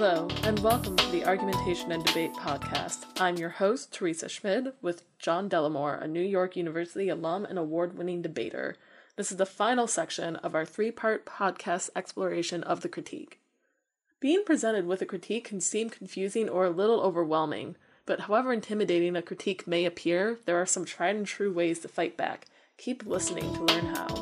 Hello, and welcome to the Argumentation and Debate podcast. I'm your host, Teresa Schmid, with John Delamore, a New York University alum and award-winning debater. This is the final section of our three-part podcast exploration of the critique. Being presented with a critique can seem confusing or a little overwhelming, but however intimidating a critique may appear, there are some tried and true ways to fight back. Keep listening to learn how.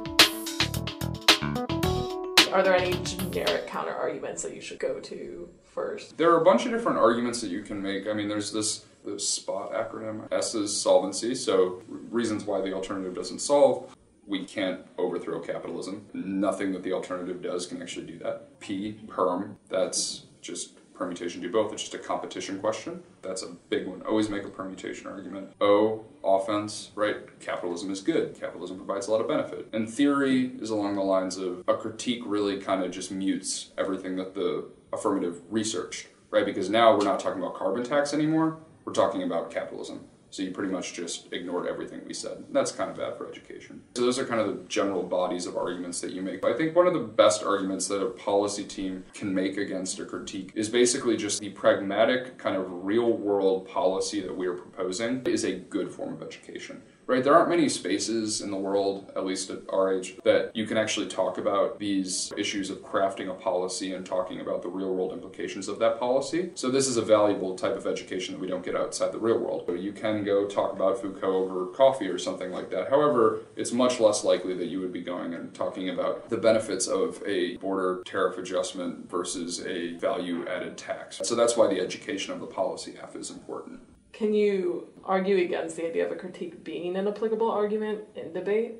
Are there any generic counter-arguments that you should go to first? There are a bunch of different arguments that you can make. I mean, there's the SPOT acronym. S is solvency, so reasons why the alternative doesn't solve. We can't overthrow capitalism. Nothing that the alternative does can actually do that. P, perm, that's just permutation do both. It's just a competition question. That's a big one. Always make a permutation argument. O, offense, right? Capitalism is good. Capitalism provides a lot of benefit. And theory is along the lines of a critique really kind of just mutes everything that the affirmative researched, right? Because now we're not talking about carbon tax anymore. We're talking about capitalism. So you pretty much just ignored everything we said. That's kind of bad for education. So those are kind of the general bodies of arguments that you make. I think one of the best arguments that a policy team can make against a critique is basically just the pragmatic kind of real-world policy that we are proposing is a good form of education. Right, there aren't many spaces in the world, at least at our age, that you can actually talk about these issues of crafting a policy and talking about the real-world implications of that policy. So this is a valuable type of education that we don't get outside the real world. You can go talk about Foucault over coffee or something like that. However, it's much less likely that you would be going and talking about the benefits of a border tariff adjustment versus a value-added tax. So that's why the education of the policy half is important. Can you argue against the idea of a critique being an applicable argument in debate?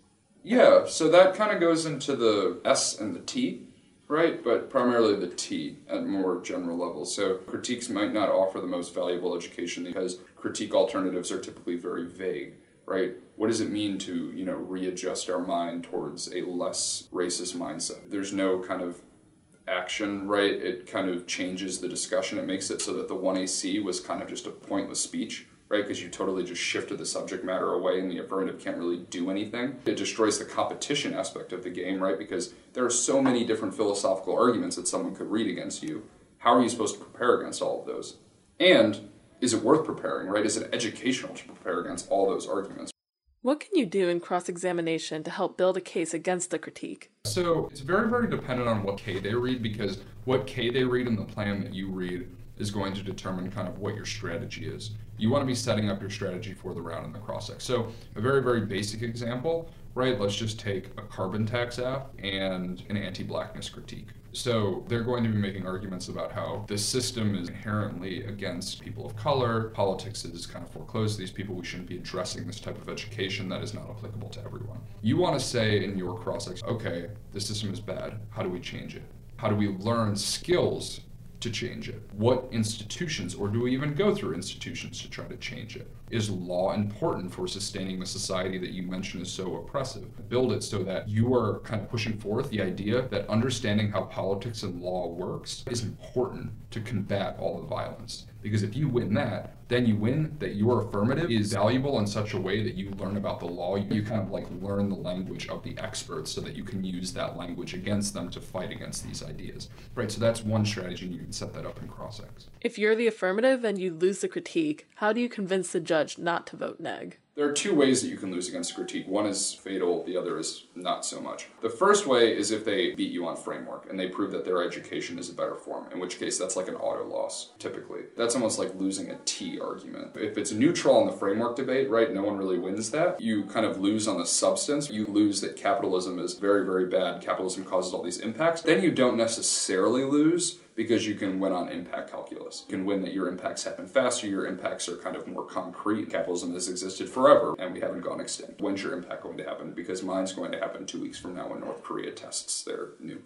Yeah, so that kind of goes into the S and the T, right? But primarily the T at more general levels. So critiques might not offer the most valuable education because critique alternatives are typically very vague, right? What does it mean to, readjust our mind towards a less racist mindset? There's no kind of action, right? It kind of changes the discussion. It makes it so that the 1AC was kind of just a pointless speech, right? Because you totally just shifted the subject matter away and the affirmative can't really do anything. It destroys the competition aspect of the game, right? Because there are so many different philosophical arguments that someone could read against you. How are you supposed to prepare against all of those? And is it worth preparing, right? Is it educational to prepare against all those arguments? What can you do in cross-examination to help build a case against the critique? So it's very, very dependent on what K they read, because what K they read and the plan that you read is going to determine kind of what your strategy is. You want to be setting up your strategy for the round in the cross-sex. So a very, very basic example, right? Let's just take a carbon tax app and an anti-blackness critique. So they're going to be making arguments about how the system is inherently against people of color. Politics is kind of foreclosed these people. We shouldn't be addressing this type of education that is not applicable to everyone. You want to say in your cross-sex, okay, the system is bad. How do we change it? How do we learn skills to change it? What institutions, or do we even go through institutions to try to change it? Is law important for sustaining the society that you mentioned is so oppressive? Build it so that you are kind of pushing forth the idea that understanding how politics and law works is important to combat all the violence. Because if you win that, then you win that your affirmative is valuable in such a way that you learn about the law. You kind of learn the language of the experts so that you can use that language against them to fight against these ideas. Right, so that's one strategy, and you can set that up in cross-sex. If you're the affirmative and you lose the critique, how do you convince the judge not to vote neg? There are two ways that you can lose against a critique. One is fatal, the other is not so much. The first way is if they beat you on framework and they prove that their education is a better form, in which case that's like an auto loss, typically. That's almost like losing a T argument. If it's neutral on the framework debate, right, no one really wins that. You kind of lose on the substance. You lose that capitalism is very, very bad. Capitalism causes all these impacts. Then you don't necessarily lose because you can win on impact calculus. You can win that your impacts happen faster, your impacts are kind of more concrete. Capitalism has existed forever, and we haven't gone extinct. When's your impact going to happen? Because mine's going to happen 2 weeks from now when North Korea tests their nuke.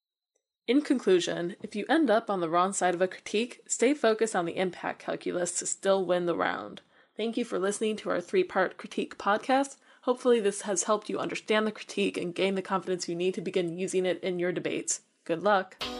In conclusion, if you end up on the wrong side of a critique, stay focused on the impact calculus to still win the round. Thank you for listening to our three-part critique podcast. Hopefully this has helped you understand the critique and gain the confidence you need to begin using it in your debates. Good luck!